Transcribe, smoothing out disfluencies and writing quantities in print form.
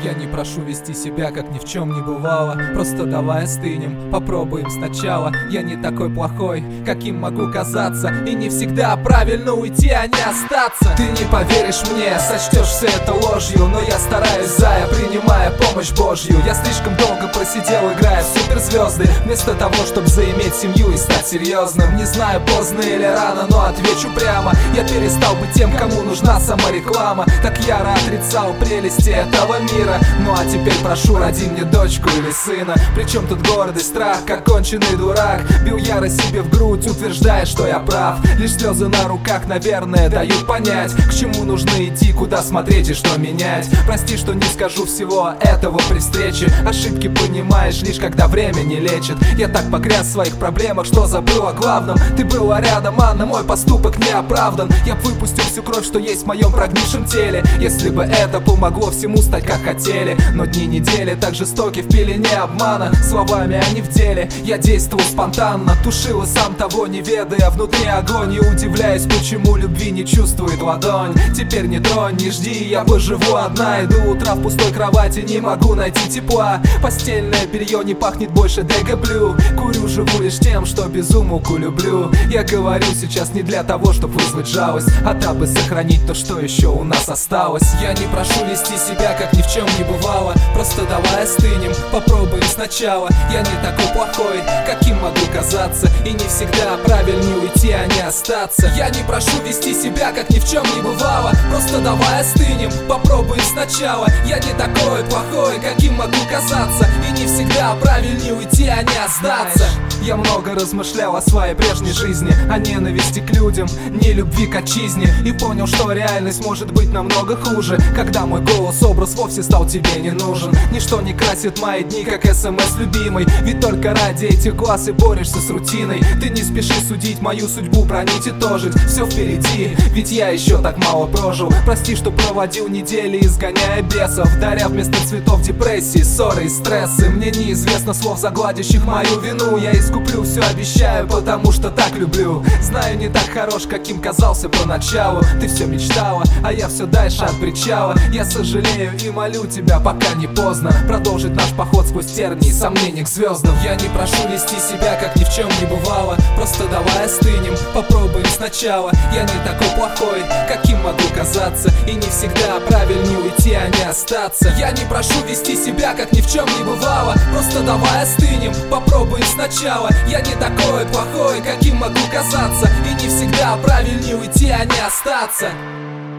Я не прошу вести себя, как ни в чем не бывало. Просто давай остынем, попробуем сначала. Я не такой плохой, каким могу казаться, и не всегда правильно уйти, а не остаться. Ты не поверишь мне, сочтешь все это ложью, но я стараюсь, зая, принимая помощь Божью. Я слишком долго просидел, играя в суперзвезды, вместо того, чтобы заиметь семью и стать серьезным. Не знаю, поздно или рано, но отвечу прямо: я перестал быть тем, кому нужна самореклама. Так яро отрицал прелести этого мира. Ну а теперь прошу, роди мне дочку или сына. Причем тут гордый страх, как конченый дурак. Бил яро себе в грудь, утверждая, что я прав. Лишь слезы на руках, наверное, дают понять, к чему нужно идти, куда смотреть и что менять. Прости, что не скажу всего этого при встрече. Ошибки понимаешь лишь когда время не лечит. Я так погряз в своих проблемах, что забыл о главном. Ты была рядом, Анна, мой поступок не оправдан. Я б выпустил всю кровь, что есть в моем прогнившем теле, если бы это помогло всему стать как хотели. Но дни недели так жестоки в пелене обмана. Словами, а не в деле. Я действовал спонтанно, тушил и сам того не ведая внутри огонь. И удивляюсь, почему любви не чувствует ладонь. Теперь не тронь, не жди, я поживу одна. Иду утра в пустой кровати, не могу найти тепла. Постельное белье не пахнет больше Дега Блю. Курю, живу лишь тем, что без умолку люблю. Я говорю сейчас не для того, чтобы вызвать жалость, а дабы сохранить то, что еще у нас осталось. Я не прошу вести себя, как ни в чем не бывало. Просто давай остынем, попробуем сначала. Я не такой плохой, каким могу казаться, и не всегда правильнее уйти, а не остаться. Я не прошу вести себя, как ни в чем не бывало. Просто давай остынем, попробуем сначала. Я не такой плохой, каким могу казаться, и не всегда правильнее уйти, а не остаться. Я много размышлял о своей прежней жизни, о ненависти к людям, не любви к отчизне. И понял, что реальность может быть намного хуже, когда мой голос, образ вовсе стал тебе не нужен. Ничто не красит мои дни, как СМС любимый. Ведь только ради этих глаз и борешься с рутиной. Ты не спеши судить мою судьбу, бронить и тожить. Все впереди, ведь я еще так мало прожил. Прости, что проводил недели, изгоняя бесов, даря вместо цветов депрессии, ссоры и стрессы. Мне неизвестно слов, загладящих мою вину. Я искуплю, все обещаю, потому что так люблю. Знаю, не так хорош, каким казался поначалу. Ты все мечтала, а я все дальше от причала. Я сожалею и молю тебя, пока не поздно, продолжить наш поход сквозь тернии и сомнения к звездам. Я не прошу вести себя, как ни в чем не бывало. Просто давай остынем, попробуем сначала. Я не такой плохой, каким могу казаться, и не всегда правильнее уйти, а не остаться. Я не прошу вести себя, как ни в чем не бывало. Просто давай остынем, попробуем сначала. Я не такой плохой, каким могу казаться, и не всегда правильнее уйти, а не остаться.